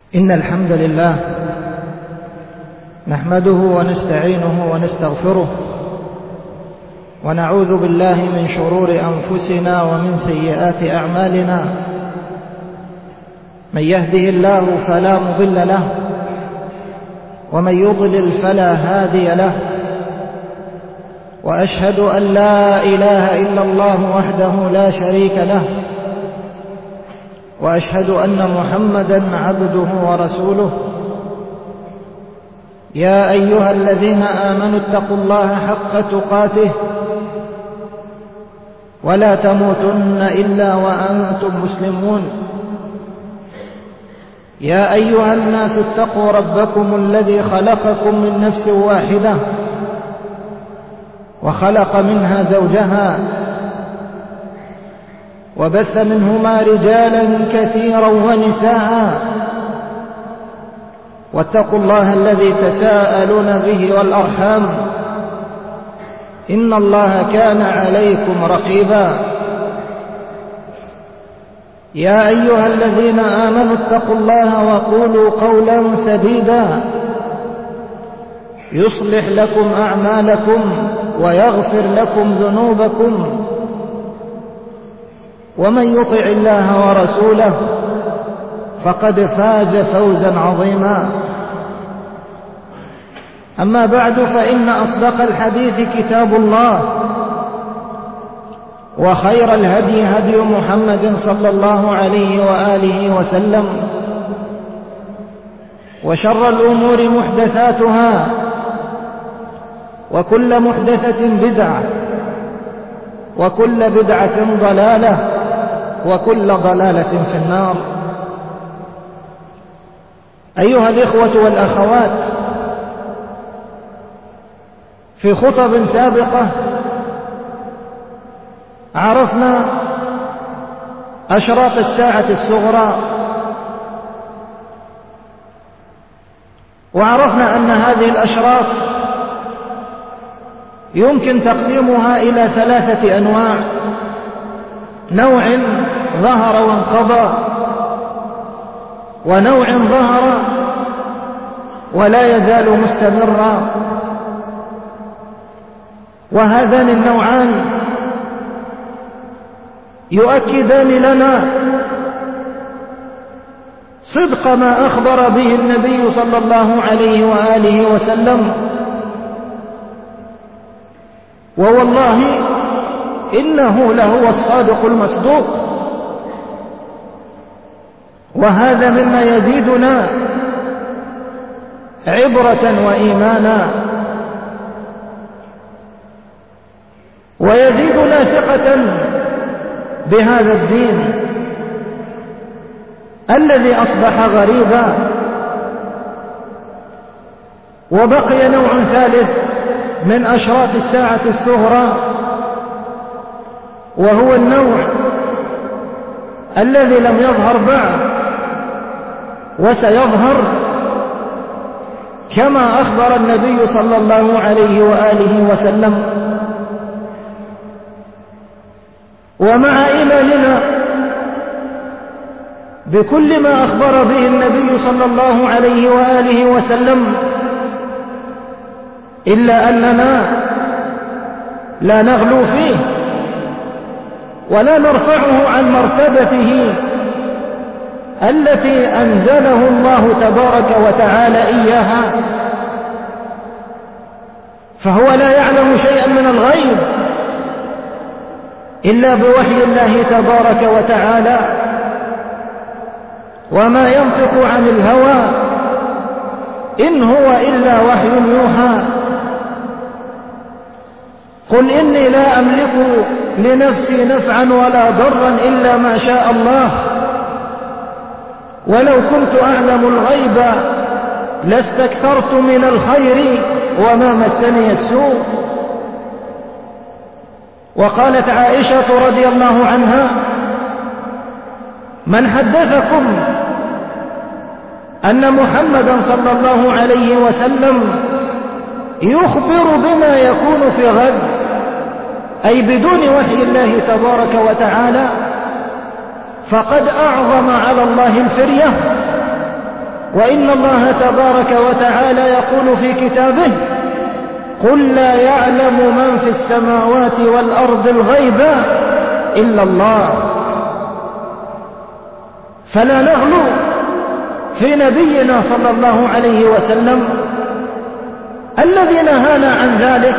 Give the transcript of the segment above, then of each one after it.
إن الحمد لله نحمده ونستعينه ونستغفره ونعوذ بالله من شرور أنفسنا ومن سيئات أعمالنا. من يهده الله فلا مضل له ومن يضلل فلا هادي له، وأشهد أن لا إله إلا الله وحده لا شريك له، وأشهد أن محمدا عبده ورسوله. يا أيها الذين آمنوا اتقوا الله حق تقاته ولا تموتن إلا وأنتم مسلمون. يا أيها الناس اتقوا ربكم الذي خلقكم من نفس واحدة وخلق منها زوجها وبث منهما رجالا كثيرا ونساء، واتقوا الله الذي تساءلون به والأرحام إن الله كان عليكم رقيبا. يا أيها الذين آمنوا اتقوا الله وقولوا قولا سديدا يصلح لكم أعمالكم ويغفر لكم ذنوبكم، ومن يطع الله ورسوله فقد فاز فوزا عظيما. أما بعد، فإن أصدق الحديث كتاب الله، وخير الهدي هدي محمد صلى الله عليه وآله وسلم، وشر الأمور محدثاتها، وكل محدثة بدعة، وكل بدعة ضلالة، وكل ضلالة في النار. أيها الإخوة والأخوات، في خطب سابقة عرفنا أشراط الساعة الصغرى، وعرفنا أن هذه الأشراط يمكن تقسيمها إلى ثلاثة أنواع: نوع ظهر وانقضى، ونوع ظهر ولا يزال مستمرا. وهذان النوعان يؤكدان لنا صدق ما أخبر به النبي صلى الله عليه وآله وسلم، ووالله إنه لهو الصادق المصدوق. وهذا مما يزيدنا عبرة وإيمانا، ويزيدنا ثقة بهذا الدين الذي أصبح غريبا. وبقي نوع ثالث من أشراط الساعة الصغرى، وهو النوع الذي لم يظهر بعد وسيظهر، كما أخبر النبي صلى الله عليه وآله وسلم. ومع إيماننا بكل ما أخبر به النبي صلى الله عليه وآله وسلم، إلا أننا لا نغلو فيه ولا نرفعه عن مرتبته التي أنزله الله تبارك وتعالى إياها، فهو لا يعلم شيئا من الغيب إلا بوحي الله تبارك وتعالى، وما ينطق عن الهوى إن هو إلا وحي يوحى. قل إني لا أملك لنفسي نفعا ولا ضرا إلا ما شاء الله، ولو كنت أعلم الغيب لاستكثرت من الخير وما مسني السوء. وقالت عائشة رضي الله عنها: من حدثكم أن محمدا صلى الله عليه وسلم يخبر بما يكون في غد، أي بدون وحي الله تبارك وتعالى، فقد أعظم على الله الفرية وإن الله تبارك وتعالى يقول في كتابه: قل لا يعلم من في السماوات والأرض الغيب إلا الله. فلا نغلو في نبينا صلى الله عليه وسلم الذي نهانا عن ذلك،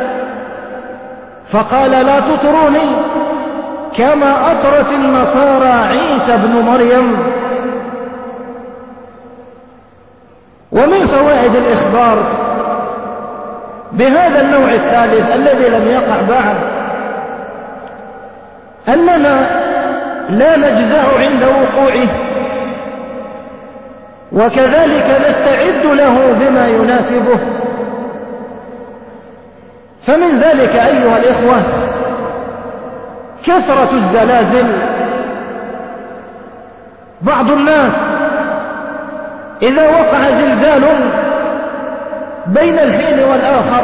فقال: لا تطروني كما أطرت النصارى عيسى بن مريم. ومن فوائد الإخبار بهذا النوع الثالث الذي لم يقع بعد أننا لا نجزع عند وقوعه، وكذلك نستعد له بما يناسبه. فمن ذلك أيها الإخوة كثرة الزلازل. بعض الناس إذا وقع زلزال بين الحين والآخر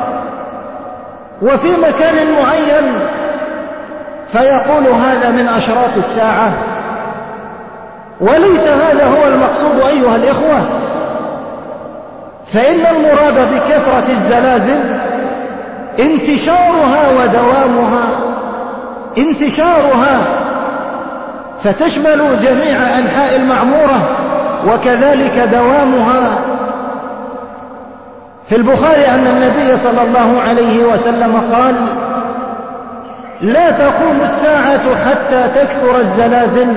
وفي مكان معين فيقول هذا من أشراط الساعة، وليس هذا هو المقصود أيها الإخوة. فإن المراد بكثرة الزلازل انتشارها ودوامها، انتشارها فتشمل جميع أنحاء المعمورة، وكذلك دوامها. في البخاري أن النبي صلى الله عليه وسلم قال: لا تقوم الساعة حتى تكثر الزلازل.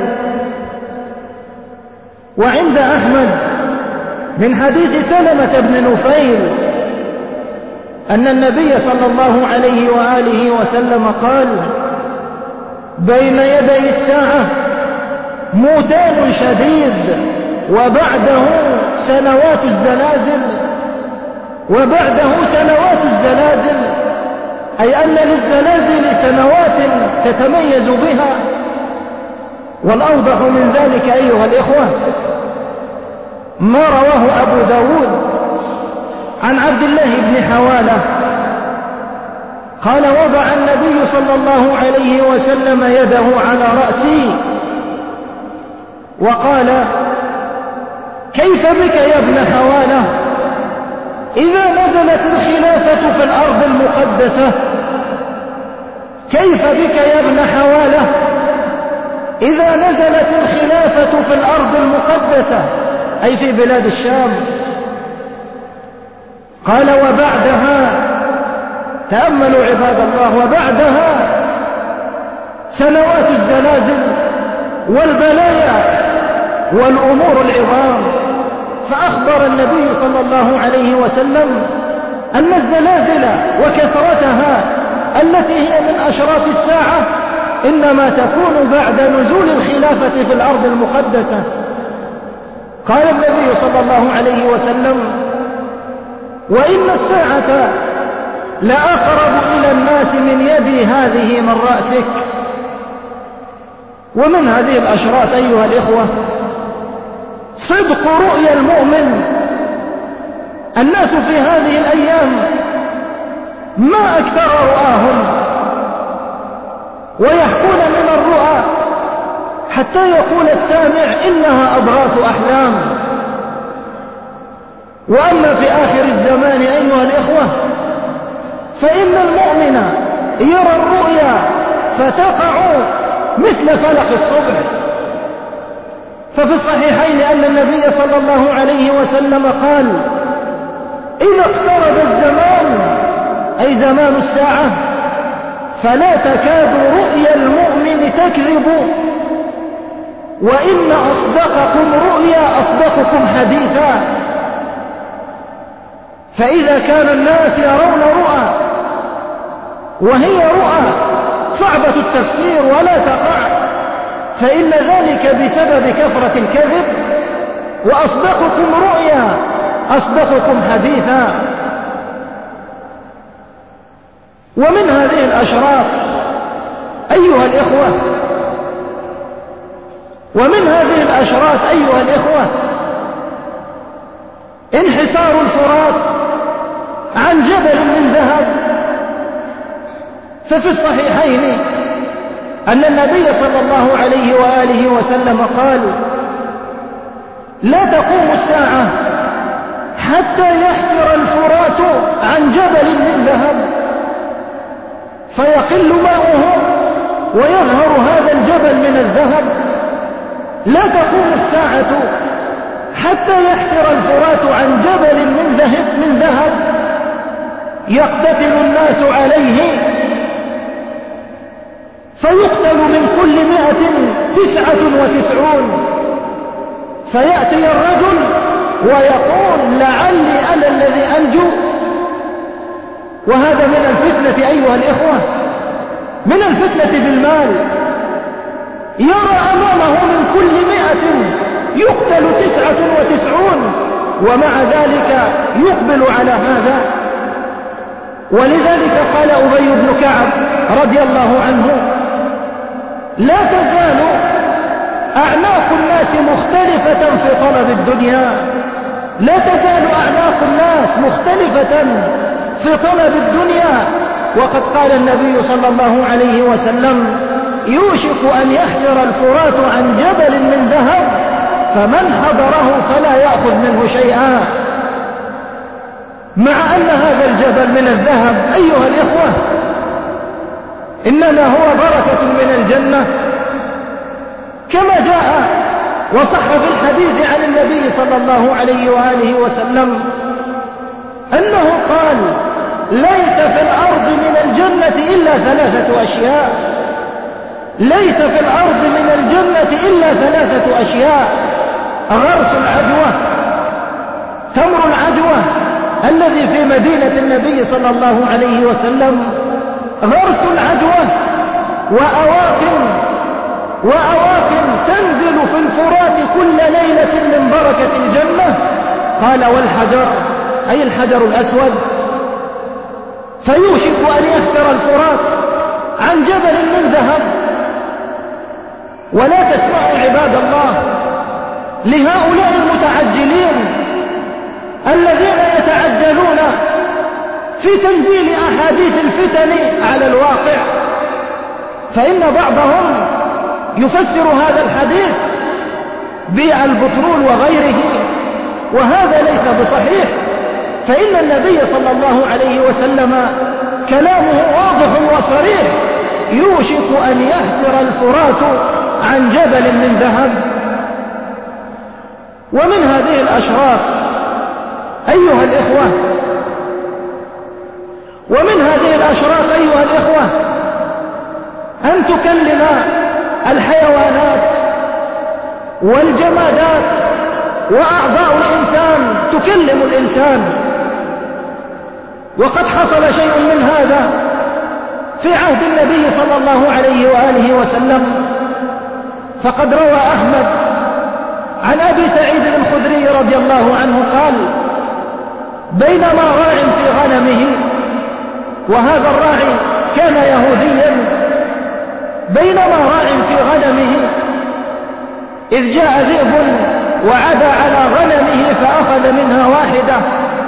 وعند أحمد من حديث سلمة بن نفيل أن النبي صلى الله عليه وآله وسلم قال: بين يدي الساعة موتان شديد وبعده سنوات الزلازل، وبعده سنوات الزلازل، أي أن للزلازل سنوات تتميز بها. والأوضح من ذلك أيها الإخوة ما رواه أبو داود عن عبد الله بن حوالة قال: وضع النبي صلى الله عليه وسلم يده على رأسي وقال: كيف بك يا ابن حوالة إذا نزلت الخلافة في الأرض المقدسة؟ كيف بك يا ابن حوالة إذا نزلت الخلافة في الأرض المقدسة، أي في بلاد الشام؟ قال: وبعدها، تأملوا عباد الله، وبعدها سنوات الزلازل والبلايا والأمور العظام. فأخبر النبي صلى الله عليه وسلم أن الزلازل وكثرتها التي هي من أشراط الساعة إنما تكون بعد نزول الخلافة في الأرض المقدسة. قال النبي صلى الله عليه وسلم: وإن الساعة لأقرب إلى الناس من يدي هذه من رأسك. ومن هذه الأشراط أيها الإخوة صدق رؤيا المؤمن. الناس في هذه الأيام ما أكثر رؤاهم، ويحكون من الرؤى حتى يقول السامع إنها أضغاث أحلام. وأما في آخر الزمان أيها الإخوة فإن المؤمن يرى الرؤيا فتقع مثل فلق الصبح. ففي الصحيحين أن النبي صلى الله عليه وسلم قال: إذا اقترب الزمان، أي زمان الساعة، فلا تكاد رؤيا المؤمن تكذب، وإن أصدقكم رؤيا أصدقكم حديثا. فإذا كان الناس يرون رؤى وهي رؤى صعبة التفسير ولا تقع، فإن ذلك بسبب كثرة الكذب. وأصدقكم رؤيا أصدقكم حديثا. ومن هذه الأشراط أيها الإخوة، ومن هذه الأشراط أيها الإخوة انحسار الفرات عن جبل من ذهب. ففي الصحيحين أن النبي صلى الله عليه وآله وسلم قال: لا تقوم الساعة حتى يحفر الفرات عن جبل من ذهب فيقل ماؤه ويظهر هذا الجبل من الذهب. لا تقوم الساعة حتى يحفر الفرات عن جبل من ذهب يقتتل الناس عليه فيقتل من كل 199 فيأتي الرجل ويقول لعلي أنا الذي أنجو. وهذا من الفتنة أيها الإخوة، من الفتنة بالمال. يرى أمامه من كل 100 يقتل 99 ومع ذلك يقبل على هذا. ولذلك قال أبي بن كعب رضي الله عنه: لا تزال أعناق الناس مختلفة في طلب الدنيا. لا تزال أعناق الناس مختلفة في طلب الدنيا. وقد قال النبي صلى الله عليه وسلم: يوشك أن يحجر الفرات عن جبل من ذهب فمن حضره فلا يأخذ منه شيئا. مع أن هذا الجبل من الذهب أيها الإخوة إنما هو بركة من الجنة، كما جاء وصح في الحديث عن النبي صلى الله عليه وآله وسلم أنه قال: ليس في الأرض من الجنة إلا 3 أشياء. ليس في الأرض من الجنة إلا 3 أشياء: غرس العجوة، تمر العجوة الذي في مدينة النبي صلى الله عليه وسلم، غرس العجوة، وأواكن تنزل في الفرات كل ليلة من بركة الجنة. قال: والحجر، أي الحجر الأسود، فيوشك أن يحفر الفرات عن جبل من ذهب. ولا تسمعوا عباد الله لهؤلاء المتعجلين الذين يتعجلون في تنزيل أحاديث الفتن على الواقع، فإن بعضهم يفسر هذا الحديث بالبترول وغيره، وهذا ليس بصحيح. فإن النبي صلى الله عليه وسلم كلامه واضح وصريح: يوشك أن يحفر الفرات عن جبل من ذهب. ومن هذه الأشراف أيها الإخوة، ومن هذه الأشراف أيها الإخوة أن تكلم الحيوانات والجمادات وأعضاء الإنسان، تكلم الإنسان. وقد حصل شيء من هذا في عهد النبي صلى الله عليه وآله وسلم. فقد روى أحمد عن أبي سعيد الخدري رضي الله عنه قال: بينما راع في غنمه، وهذا الراعي كان يهوديا، بينما راع في غنمه إذ جاء ذئب وعدى على غنمه فأخذ منها واحدة،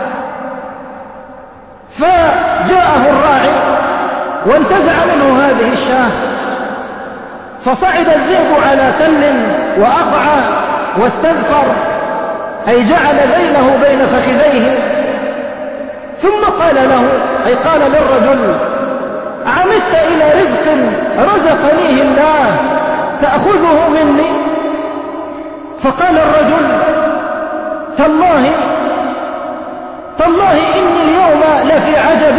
فجاءه الراعي وانتزع منه هذه الشاة، فصعد الذئب على تل وأقع واستنفر، أي جعل ذيله بين فخذيه، ثم قال له، أي قال للرجل: عمدت إلى رزق رزقنيه الله تأخذه مني؟ فقال الرجل: تالله إني اليوم لفي عجب،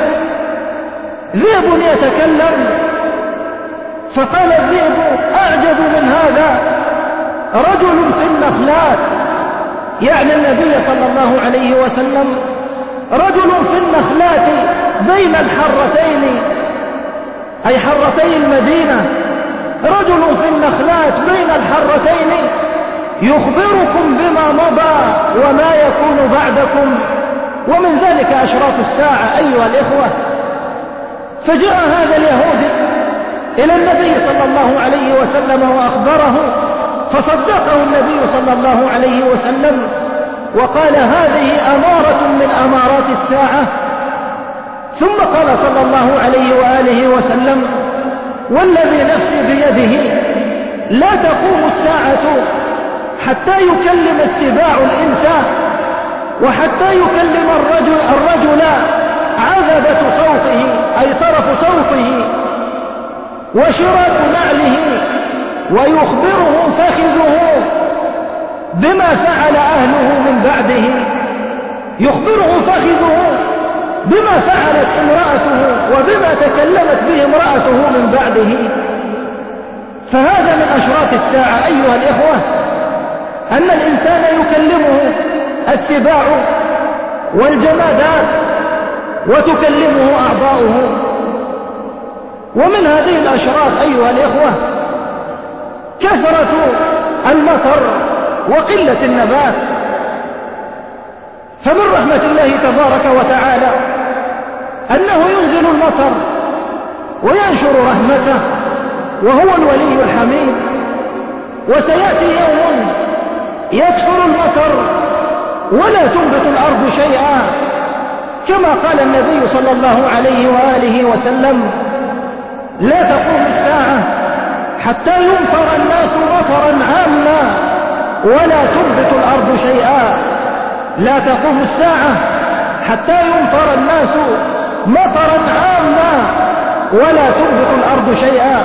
ذئب يتكلم. فقال الذئب: أعجب من هذا رجل في النخلات، يعني النبي صلى الله عليه وسلم، رجل في النخلات بين الحرتين، أي حرتي المدينة، رجل في النخلات بين الحرتين يخبركم بما مضى وما يكون بعدكم، ومن ذلك أشراط الساعة أيها الإخوة. فجاء هذا اليهودي إلى النبي صلى الله عليه وسلم وأخبره، فصدقه النبي صلى الله عليه وسلم وقال: هذه أمارة من أمارات الساعة. ثم قال صلى الله عليه وآله وسلم: والذي نفسي بيده لا تقوم الساعة حتى يكلم السباع الإنسان، وحتى يكلم الرجل عذبة صوته أي طرف صوته وشراك نعله، ويخبره فخذه بما فعل أهله من بعده، يخبره فخذه بما فعلت امرأته وبما تكلمت به امرأته من بعده. فهذا من أشراط الساعة أيها الإخوة، أن الإنسان يكلمه السباع والجمادات وتكلمه أعضاؤه. ومن هذه الأشراط أيها الإخوة كثرة المطر وقلة النبات. فمن رحمة الله تبارك وتعالى أنه ينزل المطر وينشر رحمته، وهو الولي الحميد. وسيأتي يوم يكثر المطر ولا تنبت الأرض شيئا، كما قال النبي صلى الله عليه وآله وسلم: لا تقوم الساعة حتى يمطر الناس مطرا عاما ولا تنبت الأرض شيئا. لا تقوم الساعة حتى يمطر الناس مطرا عاما ولا تنبت الأرض شيئا.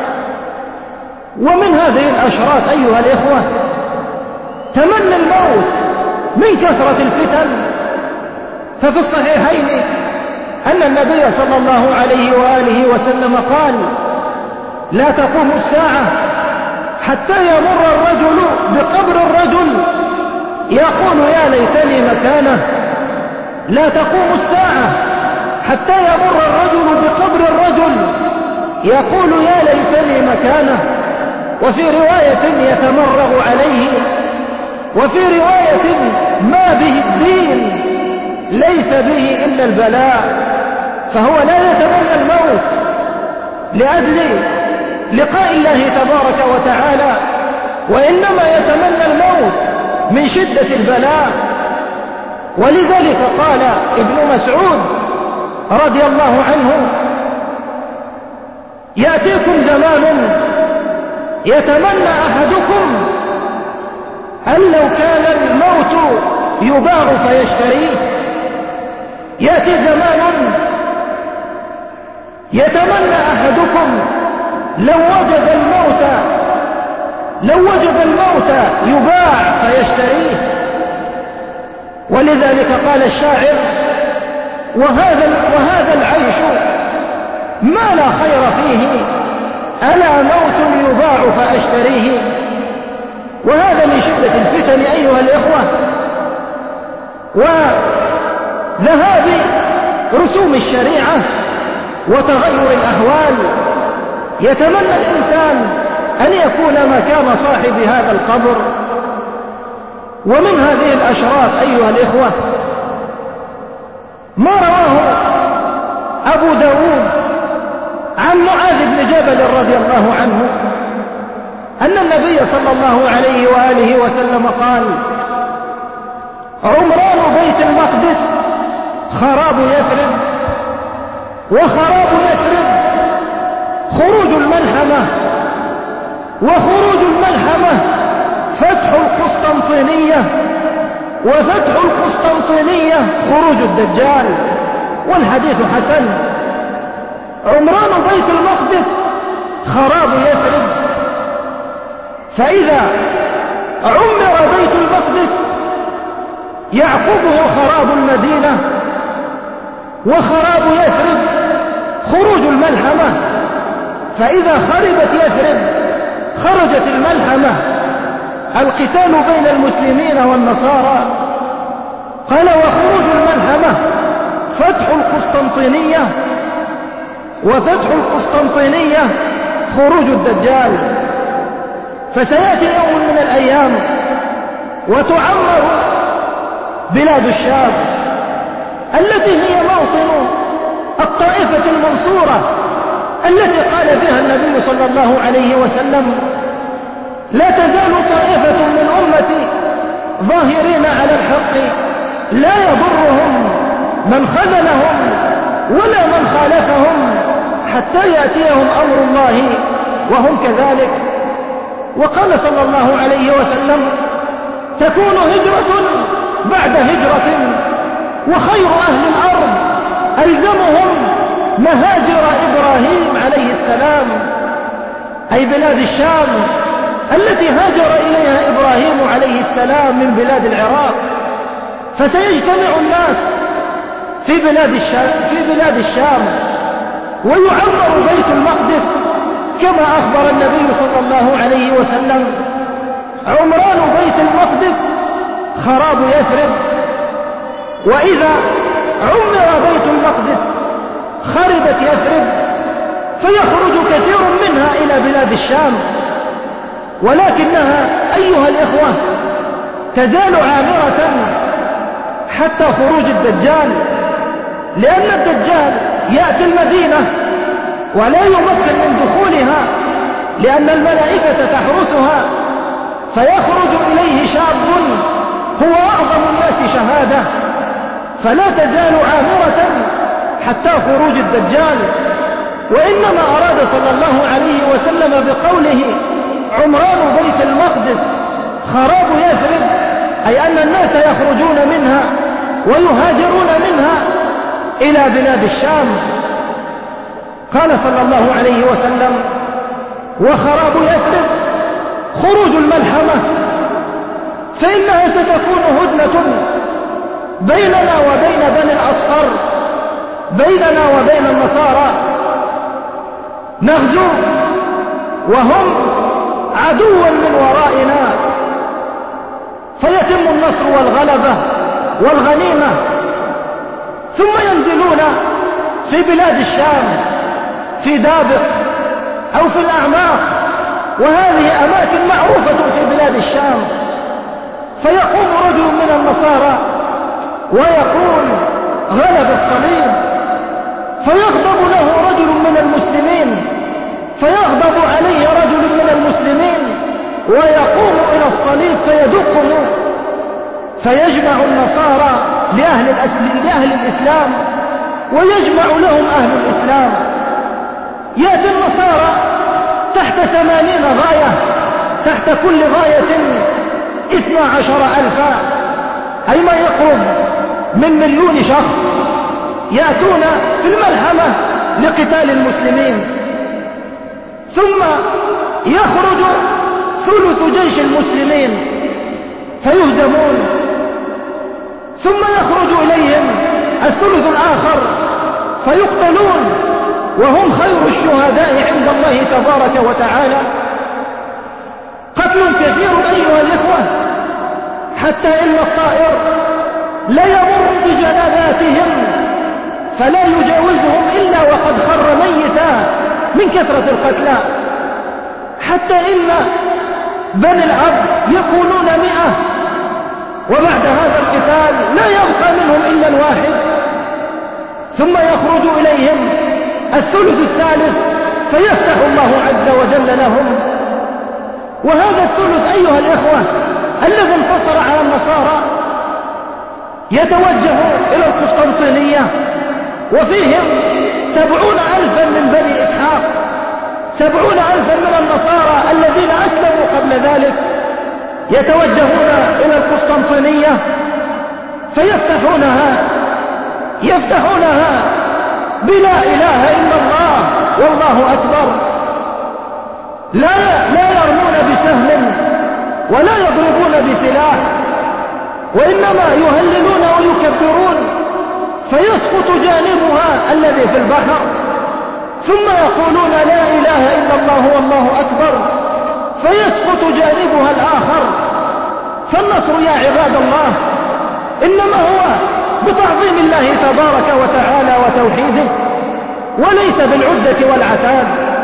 ومن هذه الأشراط أيها الإخوة تمني الموت من كثرة الفتن. ففي الصحيحين أن النبي صلى الله عليه وآله وسلم قال: لا تقوم الساعة حتى يمر الرجل بقبر الرجل يقول: يا ليتني مكانه. لا تقوم الساعة حتى يمر الرجل بقبر الرجل يقول: يا ليتني مكانه. وفي رواية: يتمرغ عليه. وفي رواية: ما به الدين ليس به إلا البلاء. فهو لا يتمنى الموت لأجل لقاء الله تبارك وتعالى، وإنما يتمنى الموت من شدة البلاء. ولذلك قال ابن مسعود رضي الله عنه: يأتيكم زمان يتمنى أحدكم أن لو كان الموت يباع فيشتريه. يأتي زمان يتمنى أحدكم لو وجد الموت يباع فيشتريه. ولذلك قال الشاعر: وهذا العيش ما لا خير فيه، ألا موت يباع فأشتريه. وهذا من شدة الفتن أيها الإخوة وذهاب رسوم الشريعة وتغير الأهوال. يتمنى الإنسان أن يكون مكان صاحب هذا القبر. ومن هذه الأشراط أيها الإخوة ما رواه أبو داود عن معاذ بن جبل رضي الله عنه أن النبي صلى الله عليه وآله وسلم قال: عمران بيت المقدس خراب يثرب، وخراب يثرب خروج الملحمة، وخروج الملحمة فتح القسطنطينية، وفتح القسطنطينية خروج الدجال. والحديث حسن. عمران بيت المقدس خراب يثرب، فإذا عمر بيت المقدس يعقبه خراب المدينة، وخراب يثرب خروج الملحمة. فإذا خربت يثرب خرجت الملحمة، القتال بين المسلمين والنصارى. قال: وخروج الملحمة فتح القسطنطينية، وفتح القسطنطينية خروج الدجال. فسيأتي يوم من الأيام وتعمر بلاد الشام التي هي موطن الطائفة المنصورة التي قال فيها النبي صلى الله عليه وسلم: لا تزال طائفة من أمتي ظاهرين على الحق لا يضرهم من خذلهم ولا من خالفهم حتى يأتيهم أمر الله وهم كذلك. وقال صلى الله عليه وسلم: تكون هجرة بعد هجرة، وخير أهل الأرض ألزمهم مهاجر إبراهيم عليه السلام، أي بلاد الشام التي هاجر إليها إبراهيم عليه السلام من بلاد العراق. فسيجتمع الناس في بلاد الشام ويعمر بيت المقدس كما أخبر النبي صلى الله عليه وسلم: عمران بيت المقدس خراب يثرب. وإذا عمر بيت المقدس خربت يثرب، فيخرج كثير منها إلى بلاد الشام، ولكنها أيها الإخوة تزال عامرة حتى خروج الدجال، لأن الدجال يأتي المدينة ولا يمكن من دخولها لأن الملائكة تحرسها، فيخرج إليه شاب هو أعظم الناس شهادة، فلا تزال عامرة حتى خروج الدجال. وإنما أراد صلى الله عليه وسلم بقوله عمران بيت المقدس خراب يثرب، أي أن الناس يخرجون منها ويهاجرون منها إلى بلاد الشام. قال صلى الله عليه وسلم: وخراب يثرب خروج الملحمة، فإنها ستكون هدنة بيننا وبين بني الأصفر، بيننا وبين النصارى، نغزو وهم عدوا من ورائنا، فيتم النصر والغلبة والغنيمة، ثم ينزلون في بلاد الشام في دابق أو في الأعماق، وهذه أماكن معروفة في بلاد الشام. فيقوم رجل من النصارى ويقول: غلب الصليب، فيغضب له رجل من المسلمين، فيغضب عليه رجل من المسلمين ويقوم إلى الصليب فيدقه، فيجمع النصارى لأهل الإسلام ويجمع لهم أهل الإسلام. يأتي النصارى تحت 80 غاية، تحت كل غاية 12,000، أي ما يقرب من 1,000,000 شخص يأتون في الملحمة لقتال المسلمين. ثم يخرج ثلث جيش المسلمين فيهزمون، ثم يخرج إليهم الثلث الآخر فيقتلون، وهم خير الشهداء عند الله تبارك وتعالى. قتل كثير أيها الإخوة، حتى إن الطائر لا يمر بجنازاتهم فلا يجاوزهم إلا وقد خر ميتا من كثرة القتلى، حتى إن بني الأب يكونون 100، وبعد هذا القتال لا يبقى منهم إلا الواحد، ثم يخرج إليهم الثلث الثالث فيفتح الله عز وجل لهم. وهذا الثلث أيها الإخوة الذي انتصر على النصارى يتوجه إلى القسطنطينية، وفيهم 70,000 من بني إسحاق، 70,000 من النصارى الذين أسلموا قبل ذلك، يتوجهون إلى القسطنطينية يفتحونها بلا إله إلا الله والله أكبر، لا يرمون بسهم ولا يضربون بسلاح، وإنما يهللون ويكبرون، فيسقط جانبها الذي في البحر، ثم يقولون لا إله إلا الله والله أكبر، فيسقط جانبها الآخر. فالنصر يا عباد الله إنما هو بتعظيم الله تبارك وتعالى وتوحيده، وليس بالعدة والعتاد.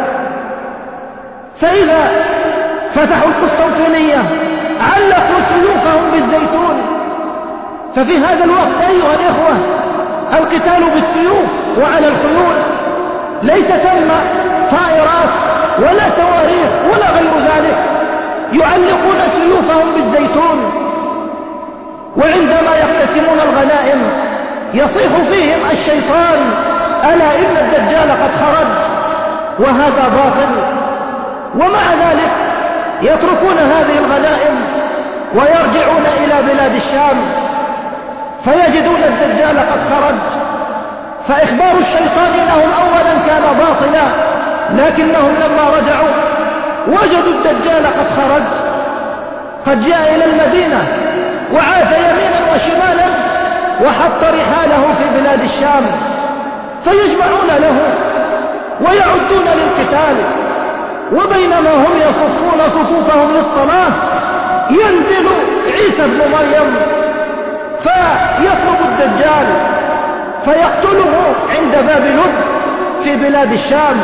فإذا فتحوا القسطنطينية علقوا سيوفهم بالزيتون، ففي هذا الوقت أيها الإخوة القتال بالسيوف وعلى الخيول، ليس ثم طائرات ولا صواريخ ولا غير ذلك، يعلقون سيوفهم بالزيتون. وعندما يقتسمون الغنائم يصيح فيهم الشيطان: ألا إن الدجال قد خرج، وهذا باطل. ومع ذلك يتركون هذه الغنائم ويرجعون إلى بلاد الشام فيجدون الدجال قد خرج، فإخبار الشيطان لهم أولا كان باطلا، لكنهم لما رجعوا وجدوا الدجال قد خرج، قد جاء إلى المدينة وعاث يمينا وشمالا وحط رحاله في بلاد الشام، فيجمعون له ويعدون للقتال، وبينما هم يصفون صفوفهم للصلاة ينزل عيسى بن مريم فيطلب الدجال فيقتله عند باب لد في بلاد الشام.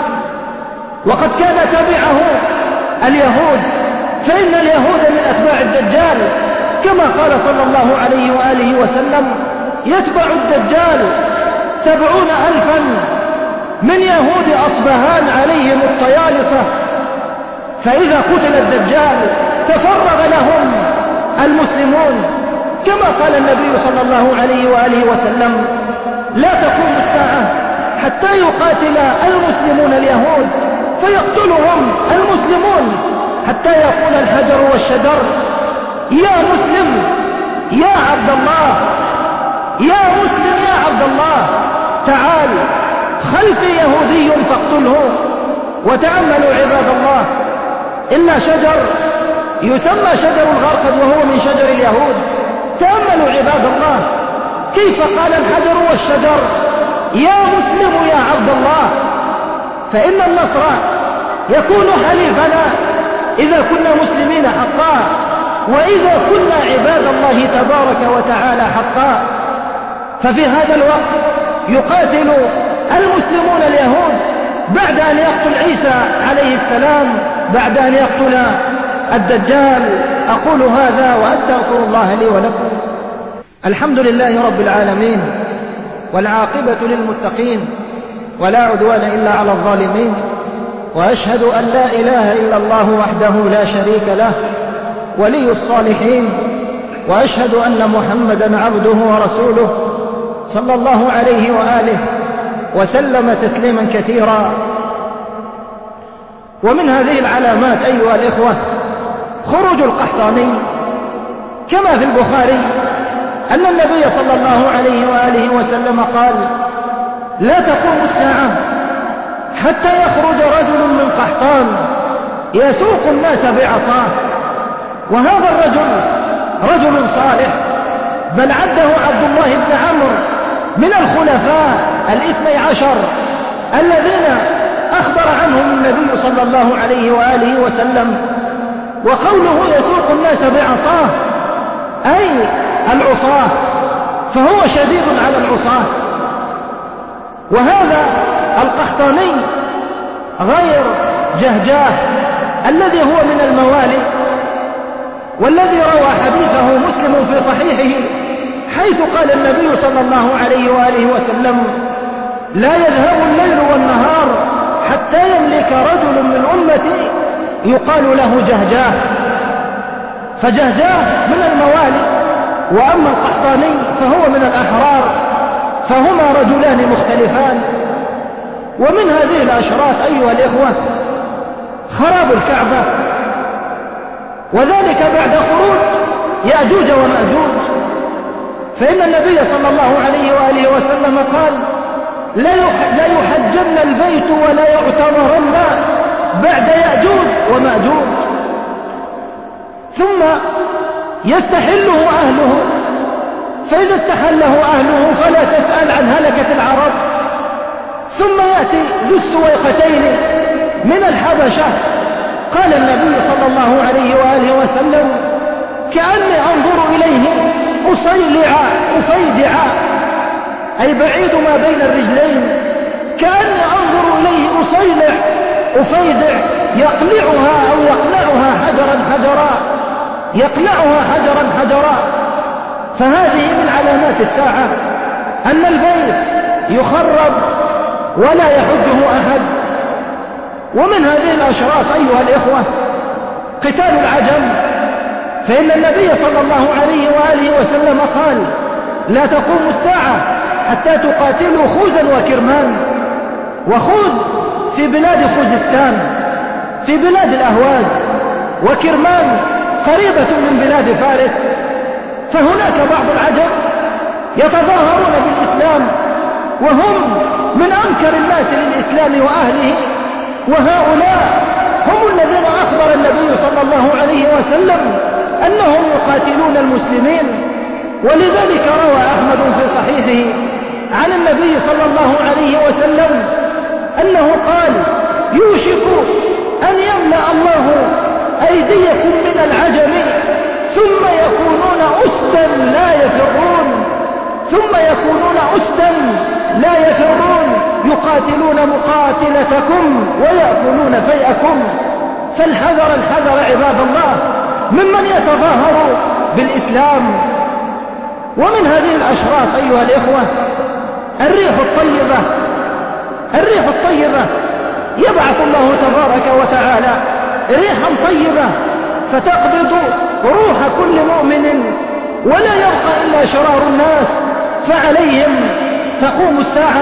وقد كان تبعه اليهود، فإن اليهود من أتباع الدجال كما قال صلى الله عليه وآله وسلم: يتبع الدجال 70,000 من يهود أصبهان عليهم الطيالسة، فإذا قتل الدجال تفرغ لهم المسلمون، كما قال النبي صلى الله عليه وآله وسلم: لا تقوم الساعة حتى يقاتل المسلمون اليهود فيقتلهم المسلمون، حتى يقول الحجر والشجر: يا مسلم يا عبد الله، يا مسلم يا عبد الله، تعال خلفي يهودي فاقتله. وتأملوا عباد الله، إلا شجر يسمى شجر الغرقد وهو من شجر اليهود. تأملوا عباد الله كيف قال الحجر والشجر: يا مسلم يا عبد الله. فإن النصر يكون حليفنا إذا كنا مسلمين حقا، وإذا كنا عباد الله تبارك وتعالى حقا. ففي هذا الوقت يقاتل المسلمون اليهود بعد أن يقتل عيسى عليه السلام، بعد أن يقتل الدجال. أقول هذا وأستغفر الله لي ولكم. الحمد لله رب العالمين، والعاقبة للمتقين، ولا عدوان إلا على الظالمين، وأشهد أن لا إله إلا الله وحده لا شريك له ولي الصالحين، وأشهد أن محمدا عبده ورسوله صلى الله عليه وآله وسلم تسليما كثيرا. ومن هذه العلامات أيها الإخوة خروج القحطاني، كما في البخاري أن النبي صلى الله عليه وآله وسلم قال: لا تقوم الساعة حتى يخرج رجل من قحطان يسوق الناس بعصاه. وهذا الرجل رجل صالح، بل عده عبد الله بن عمرو من الخلفاء 12 الذين أخبر عنهم النبي صلى الله عليه وآله وسلم. وقوله يسوق الناس بعصاه أي العصاة، فهو شديد على العصاة. وهذا القحطاني غير جهجاه الذي هو من الموالي، والذي روى حديثه مسلم في صحيحه، حيث قال النبي صلى الله عليه وآله وسلم: لا يذهب الليل والنهار حتى يملك رجل من أمتي يقال له جهجاه. فجهجاه من الموالي، وأما القحطاني فهو من الأحرار، فهما رجلان مختلفان. ومن هذه الأشراط أيها الإخوة خراب الكعبة، وذلك بعد خروج يأجوج ومأجوج. فإن النبي صلى الله عليه وآله وسلم قال: لا يحجن البيت ولا يعتمرن بعد يأجوج ومأجوج. ثم يستحله أهله، فإذا استحله أهله فلا تسأل عن هلكة العرب. ثم يأتي ذو السويقتين من الحبشة. قال النبي صلى الله عليه وآله وسلم: كأني أنظر إليه أفيدع أي بعيد ما بين الرجلين، كأني أنظر إليه أفيدع يقلعها أو يقلعها حجرا حجرا، يقلعها حجرا حجرا. فهذه من علامات الساعة أن البيت يخرب ولا يحجه أحد. ومن هذه الأشراط أيها الإخوة قتال العجم، فإن النبي صلى الله عليه وآله وسلم قال: لا تقوم الساعة حتى تقاتلوا خوزا وكرمان. وخوز في بلاد خوزستان في بلاد الأهواز، وكرمان قريبة من بلاد فارس، فهناك بعض العجم يتظاهرون بالإسلام وهم من أنكر الناس للإسلام وأهله، وهؤلاء هم الذين أخبر النبي صلى الله عليه وسلم أنهم يقاتلون المسلمين. ولذلك روى أحمد في صحيحه عن النبي صلى الله عليه وسلم أنه قال: يوشك أن يملأ الله أيديكم من العجم ثم يكونون أسدا لا يفرون، ثم يكونون أسدا لا يفرون، يقاتلون مقاتلتكم ويأكلون فيئكم. فالحذر الحذر عباد الله ممن يتظاهر بالإسلام. ومن هذه الأشراط أيها الإخوة الريح الطيبة. الريح الطيبة يبعث الله تبارك وتعالى ريحا طيبة فتقبض روح كل مؤمن ولا يبقى إلا شرار الناس، فعليهم تقوم الساعة.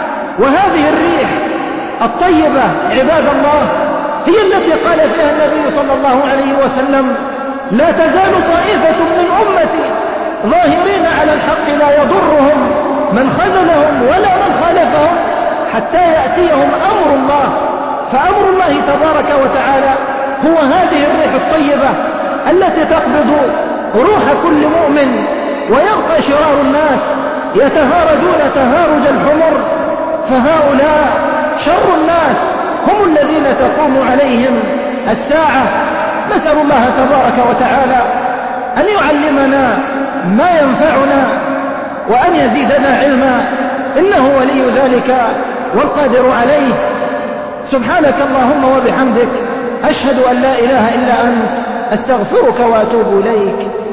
وهذه الريح الطيبة عباد الله هي التي قال فيها النبي صلى الله عليه وسلم: لا تزال طائفة من أمتي ظاهرين على الحق لا يضرهم من خذلهم ولا من خالفهم حتى يأتيهم أمر الله. فأمر الله تبارك وتعالى هو هذه الريح الطيبة التي تقبض روح كل مؤمن، ويبقى شرار الناس يتهارجون تهارج الحمر. فهؤلاء شر الناس هم الذين تقوم عليهم الساعة. نسأل الله تبارك وتعالى أن يعلمنا ما ينفعنا وأن يزيدنا علما، إنه ولي ذلك والقادر عليه. سبحانك اللهم وبحمدك، أشهد أن لا إله إلا أنت، أستغفرك وأتوب إليك.